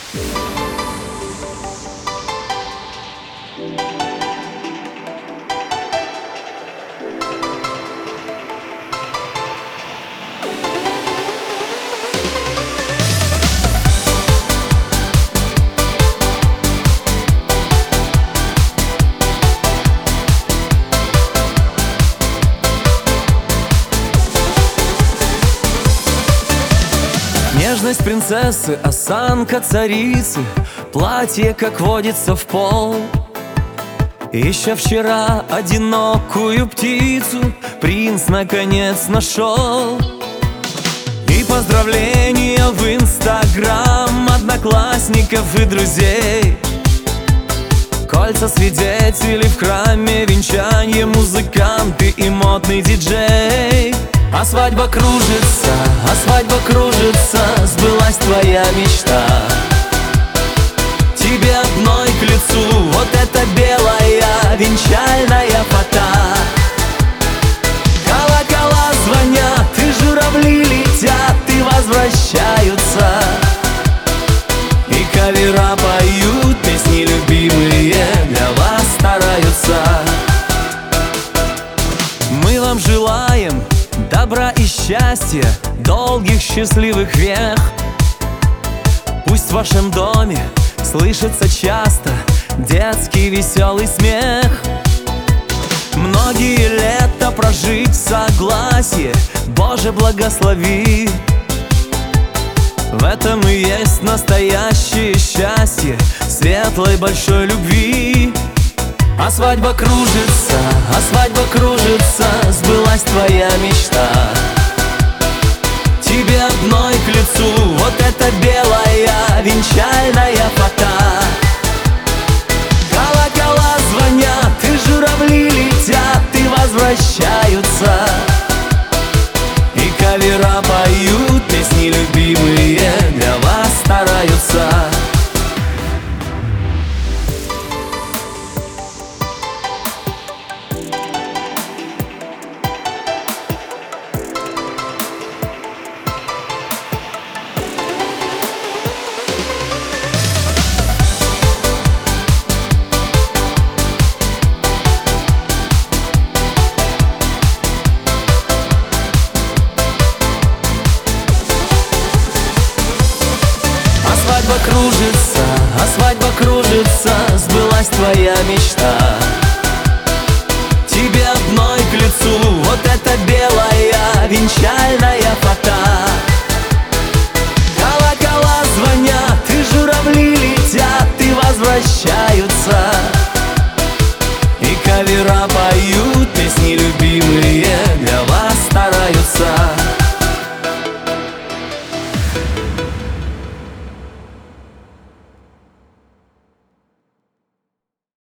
Нежность принцессы, осанка царицы, платье, как водится, в пол. Еще вчера одинокую птицу принц наконец нашел. И поздравления в Инстаграм одноклассников и друзей. Кольца свидетелей в храме, венчанье, музыканты и модный диджей. А свадьба кружится, сбылась твоя мечта. Тебе одной к лицу вот эта белая венчальная фата. Колокола звонят, и журавли летят, и возвращаются. И кавера поют песни любимые, для вас стараются. Мы вам желаем добра и счастья, долгих счастливых век. Пусть в вашем доме слышится часто детский веселый смех. Многие лета прожить в согласии, Боже, благослови. В этом и есть настоящее счастье, светлой большой любви. А свадьба кружится, сбылась твоя мечта. Тебе одной к лицу вот эта белая венчальная фата. Колокола звонят, и журавли летят, и возвращаются. И кавера поют песни любимые, для вас стараются. Свадьба кружится, сбылась твоя мечта. Тебе одной к лицу вот эта белая венчальная фата. Колокола звонят, и журавли летят, и возвращаются.